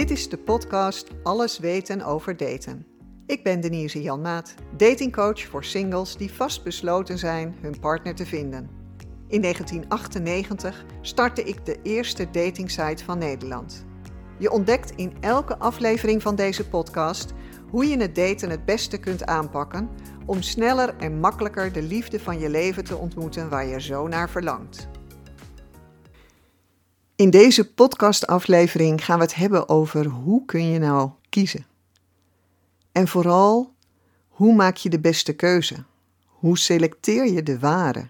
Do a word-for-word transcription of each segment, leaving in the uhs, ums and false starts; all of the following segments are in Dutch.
Dit is de podcast Alles weten over daten. Ik ben Denise Janmaat, datingcoach voor singles die vastbesloten zijn hun partner te vinden. In negentien achtennegentig startte ik de eerste datingsite van Nederland. Je ontdekt in elke aflevering van deze podcast hoe je het daten het beste kunt aanpakken om sneller en makkelijker de liefde van je leven te ontmoeten waar je zo naar verlangt. In deze podcastaflevering gaan we het hebben over hoe kun je nou kiezen. En vooral, hoe maak je de beste keuze? Hoe selecteer je de ware?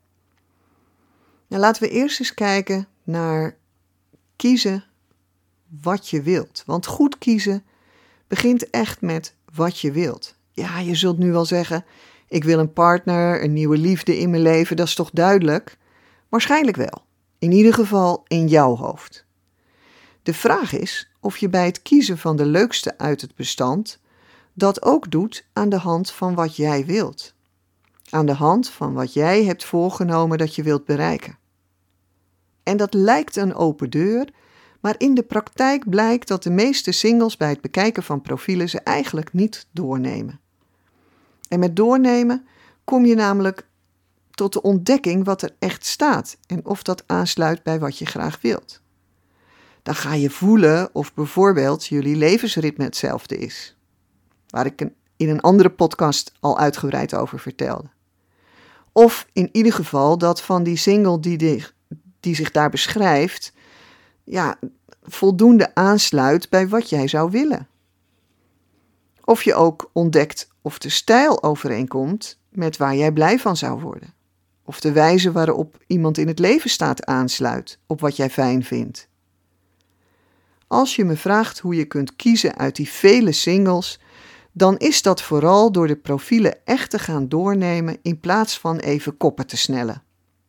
Nou, laten we eerst eens kijken naar kiezen wat je wilt. Want goed kiezen begint echt met wat je wilt. Ja, je zult nu wel zeggen, ik wil een partner, een nieuwe liefde in mijn leven, dat is toch duidelijk? Waarschijnlijk wel. In ieder geval in jouw hoofd. De vraag is of je bij het kiezen van de leukste uit het bestand dat ook doet aan de hand van wat jij wilt. Aan de hand van wat jij hebt voorgenomen dat je wilt bereiken. En dat lijkt een open deur, maar in de praktijk blijkt dat de meeste singles bij het bekijken van profielen ze eigenlijk niet doornemen. En met doornemen kom je namelijk tot de ontdekking wat er echt staat en of dat aansluit bij wat je graag wilt. Dan ga je voelen of bijvoorbeeld jullie levensritme hetzelfde is, waar ik in een andere podcast al uitgebreid over vertelde. Of in ieder geval dat van die single die, de, die zich daar beschrijft, ja, voldoende aansluit bij wat jij zou willen. Of je ook ontdekt of de stijl overeenkomt met waar jij blij van zou worden. Of de wijze waarop iemand in het leven staat aansluit op wat jij fijn vindt. Als je me vraagt hoe je kunt kiezen uit die vele singles, dan is dat vooral door de profielen echt te gaan doornemen in plaats van even koppen te snellen.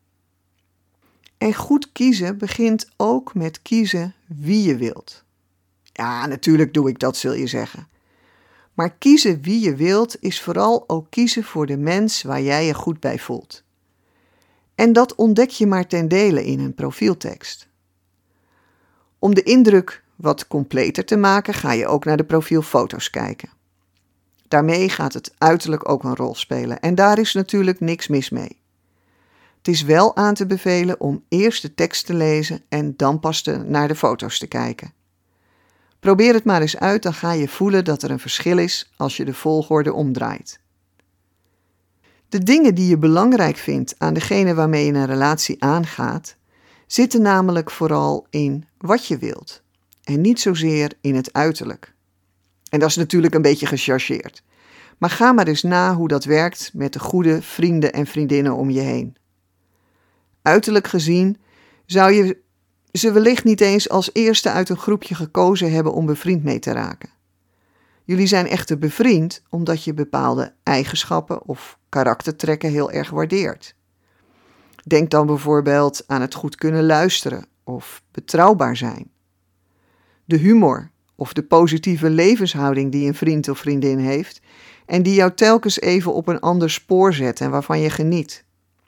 En goed kiezen begint ook met kiezen wie je wilt. Ja, natuurlijk doe ik dat, zul je zeggen. Maar kiezen wie je wilt is vooral ook kiezen voor de mens waar jij je goed bij voelt. En dat ontdek je maar ten dele in een profieltekst. Om de indruk wat completer te maken, ga je ook naar de profielfoto's kijken. Daarmee gaat het uiterlijk ook een rol spelen en daar is natuurlijk niks mis mee. Het is wel aan te bevelen om eerst de tekst te lezen en dan pas de, naar de foto's te kijken. Probeer het maar eens uit, dan ga je voelen dat er een verschil is als je de volgorde omdraait. De dingen die je belangrijk vindt aan degene waarmee je een relatie aangaat, zitten namelijk vooral in wat je wilt en niet zozeer in het uiterlijk. En dat is natuurlijk een beetje gechargeerd. Maar ga maar eens na hoe dat werkt met de goede vrienden en vriendinnen om je heen. Uiterlijk gezien zou je ze wellicht niet eens als eerste uit een groepje gekozen hebben om bevriend mee te raken. Jullie zijn echter bevriend omdat je bepaalde eigenschappen of karaktertrekken heel erg waardeert. Denk dan bijvoorbeeld aan het goed kunnen luisteren of betrouwbaar zijn. De humor of de positieve levenshouding die een vriend of vriendin heeft en die jou telkens even op een ander spoor zet en waarvan je geniet.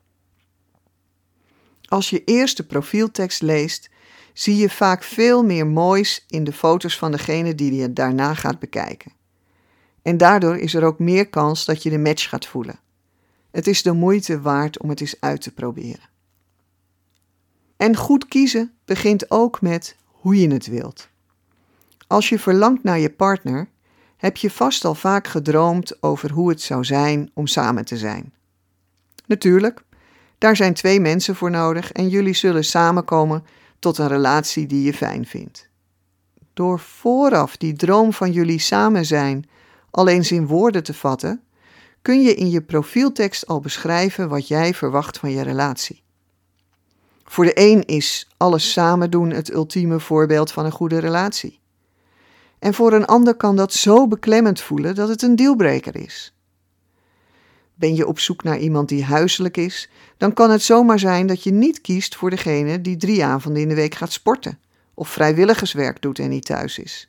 Als je eerst de profieltekst leest, zie je vaak veel meer moois in de foto's van degene die je daarna gaat bekijken. En daardoor is er ook meer kans dat je de match gaat voelen. Het is de moeite waard om het eens uit te proberen. En goed kiezen begint ook met hoe je het wilt. Als je verlangt naar je partner, heb je vast al vaak gedroomd over hoe het zou zijn om samen te zijn. Natuurlijk, daar zijn twee mensen voor nodig en jullie zullen samenkomen tot een relatie die je fijn vindt. Door vooraf die droom van jullie samen zijn al eens in woorden te vatten, kun je in je profieltekst al beschrijven wat jij verwacht van je relatie. Voor de een is alles samen doen het ultieme voorbeeld van een goede relatie. En voor een ander kan dat zo beklemmend voelen dat het een dealbreaker is. Ben je op zoek naar iemand die huiselijk is, dan kan het zomaar zijn dat je niet kiest voor degene die drie avonden in de week gaat sporten of vrijwilligerswerk doet en niet thuis is.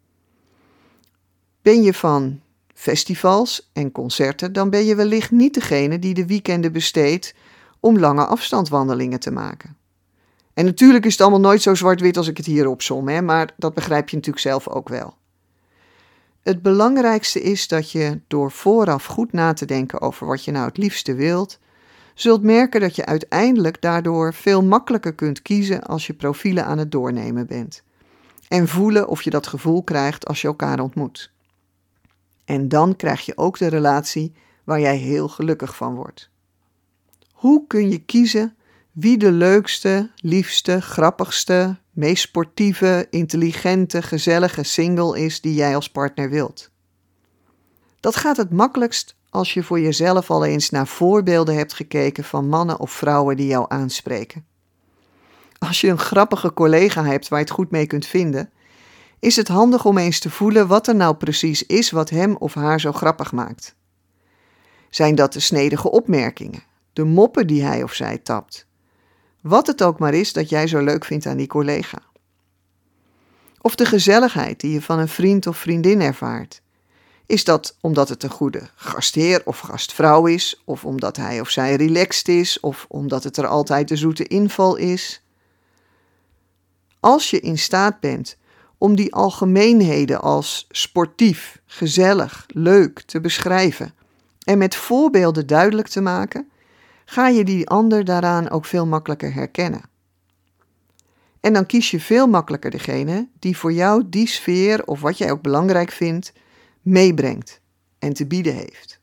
Ben je van festivals en concerten, dan ben je wellicht niet degene die de weekenden besteedt om lange afstandwandelingen te maken. En natuurlijk is het allemaal nooit zo zwart-wit als ik het hier opsom, hè, maar dat begrijp je natuurlijk zelf ook wel. Het belangrijkste is dat je door vooraf goed na te denken over wat je nou het liefste wilt, zult merken dat je uiteindelijk daardoor veel makkelijker kunt kiezen als je profielen aan het doornemen bent. En voelen of je dat gevoel krijgt als je elkaar ontmoet. En dan krijg je ook de relatie waar jij heel gelukkig van wordt. Hoe kun je kiezen wie de leukste, liefste, grappigste, meest sportieve, intelligente, gezellige single is die jij als partner wilt? Dat gaat het makkelijkst als je voor jezelf al eens naar voorbeelden hebt gekeken van mannen of vrouwen die jou aanspreken. Als je een grappige collega hebt waar je het goed mee kunt vinden, is het handig om eens te voelen wat er nou precies is wat hem of haar zo grappig maakt. Zijn dat de snedige opmerkingen, de moppen die hij of zij tapt? Wat het ook maar is dat jij zo leuk vindt aan die collega. Of de gezelligheid die je van een vriend of vriendin ervaart. Is dat omdat het een goede gastheer of gastvrouw is, of omdat hij of zij relaxed is, of omdat het er altijd de zoete inval is? Als je in staat bent om die algemeenheden als sportief, gezellig, leuk te beschrijven en met voorbeelden duidelijk te maken, ga je die ander daaraan ook veel makkelijker herkennen. En dan kies je veel makkelijker degene die voor jou die sfeer of wat jij ook belangrijk vindt, meebrengt en te bieden heeft.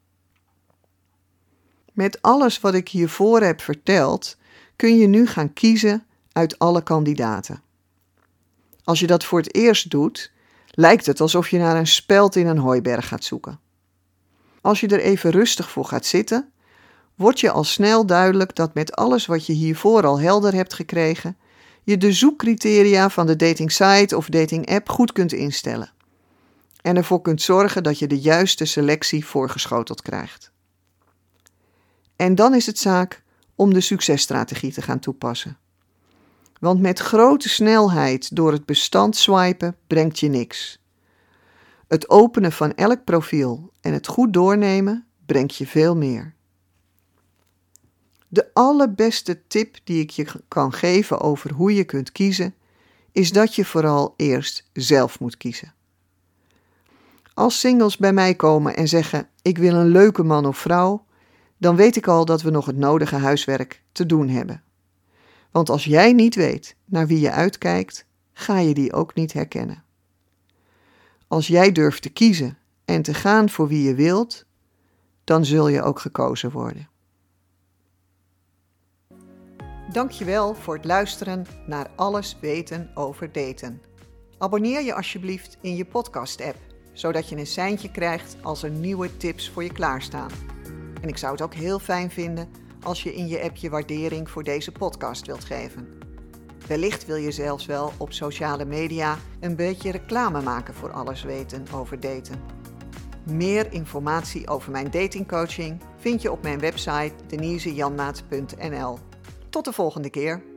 Met alles wat ik hiervoor heb verteld, kun je nu gaan kiezen uit alle kandidaten. Als je dat voor het eerst doet, lijkt het alsof je naar een speld in een hooiberg gaat zoeken. Als je er even rustig voor gaat zitten, wordt je al snel duidelijk dat met alles wat je hiervoor al helder hebt gekregen, je de zoekcriteria van de datingsite of datingapp goed kunt instellen. En ervoor kunt zorgen dat je de juiste selectie voorgeschoteld krijgt. En dan is het zaak om de successtrategie te gaan toepassen. Want met grote snelheid door het bestand swipen brengt je niks. Het openen van elk profiel en het goed doornemen brengt je veel meer. De allerbeste tip die ik je kan geven over hoe je kunt kiezen, is dat je vooral eerst zelf moet kiezen. Als singles bij mij komen en zeggen, ik wil een leuke man of vrouw, dan weet ik al dat we nog het nodige huiswerk te doen hebben. Want als jij niet weet naar wie je uitkijkt, ga je die ook niet herkennen. Als jij durft te kiezen en te gaan voor wie je wilt, dan zul je ook gekozen worden. Dankjewel voor het luisteren naar Alles weten over daten. Abonneer je alsjeblieft in je podcast-app, zodat je een seintje krijgt als er nieuwe tips voor je klaarstaan. En ik zou het ook heel fijn vinden als je in je app je waardering voor deze podcast wilt geven. Wellicht wil je zelfs wel op sociale media een beetje reclame maken voor Alles weten over daten. Meer informatie over mijn datingcoaching vind je op mijn website denise janmaat punt n l. Tot de volgende keer.